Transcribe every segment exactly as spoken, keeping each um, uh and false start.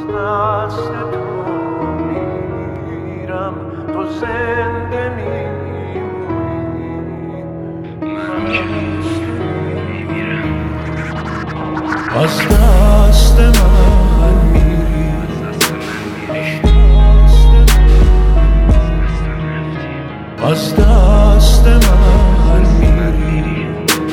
دست تو میرم، تو زنده میمونی، از دست من میری، از دست من میری.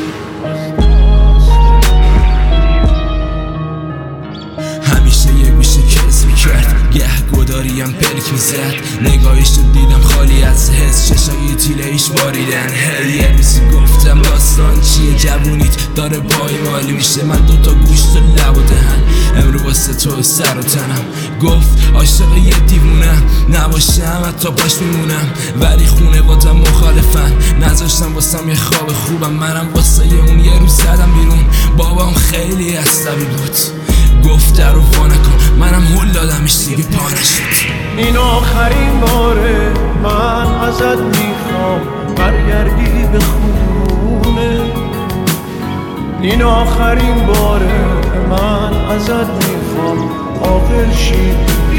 همیشه یه گوشه کس میکرد، گه گداریم پلک میزد، نگاهش رو دیدم خالی از حس، چشای تیله ایش باریدن. یه روزی گفتم داستان چیه، جوونیت داره پایمالی میشه، من دوتا گوشت و لب و دهن، امرو واسه تو سر و تنم. گفت عاشق یه دیوونم، نباشم حتی پاش میمونم، ولی خونه وادم مخالفن، نذاشتم واسم یه خواب خوبم، منم واسه اون یه روز زدم بیرون. بابام خیلی عصبی بود، گفت در رو وا نکن، منم هل دادمش دیگه پا نشد. این آخرین باره من ازت میخوام برگردی به خونه، این آخرین باره من ازت میخوام عاقل شی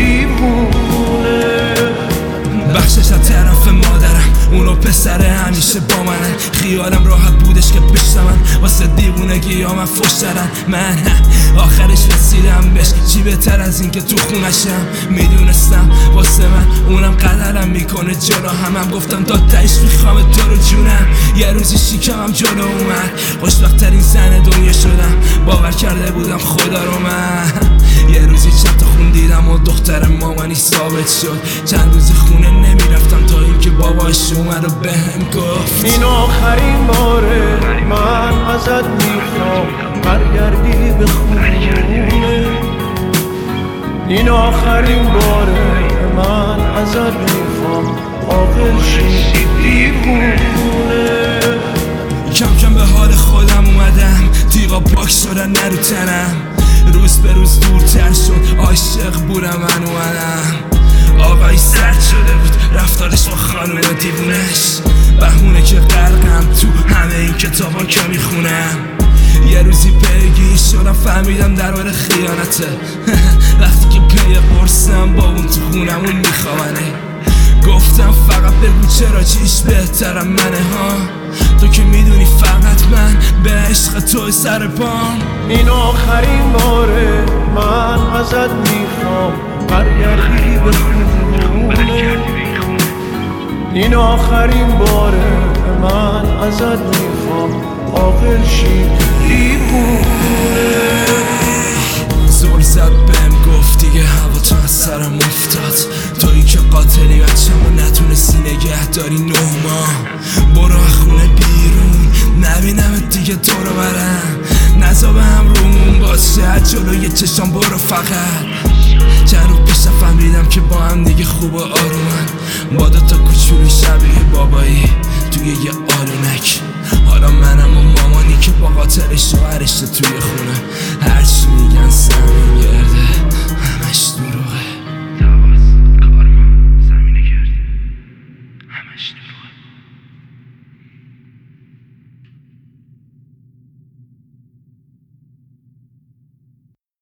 دیوونه. بخشش از طرف مادرم، اونو پسره همیشه با منن، خیالم راحت بودش که بشنون واسه دیوونگی یا من فش دادن. من آخرش رسیدم بهش، چی بهتر از این که تو خونشم، میدونستم واسه من اونم قدرم میکنه جلو همم. گفتم دادتش میخوام تو رو جونم، یه روزی شیکمم جلو اومد، خوشبخت‌ترین زن دنیا شدم، باور کرده بودم خدا رو من. یه روزی چند تا خون دیدم و دختر مامانی ثابت شد، چند روز خونه نمیرفتم تا اینکه باباش اومد و بهم گفت این آخرین باره من ازت میخوام برگردی به خونه، این آخرین باره من ازت میخوام عاقل شی دیوونه. کم کم به حال خودم اومدم، تیغا پاک شدن نرو تنم، روز به روز دورتر شد، عاشق بودم من اومدم. آقای سرد شده بود رفتارش با خانوم دیوونش، بهونه که غرقم تو همه این کتابا که میخونم. یه روزی پیگیر شدم فهمیدم درباره خیانته وقتی که پی قرصم با اون تو خونمون میخوابنه. گفتم فقط بگو چرا چیش بهترم منه ها، تو که میدونی فقط من به عشق تو سر پام. این آخرین باره من ازت میخوام برگردی به خونه، این آخرین باره من ازت میخوام عاقل شی دیوونه. زور زد بهم گفت دیگه هوا تو از سرم افتاد، تویی که قاتلی بچم و نتونستی نگه داری نه ماه. برو خونه بیرون نبینم دیگه تو رو برم، نزا به هم رومون باشه جلوی چشام برو فقط. چند رو پیش فهمیدم که با هم دیگه خوب و آرومن، با دوتا کوچولو شبیه بابایی توی یه آلونک. حالا منم و مامانی که با قاتل شوهرش توی خونه، هرچی میگن سمین گرده همش دور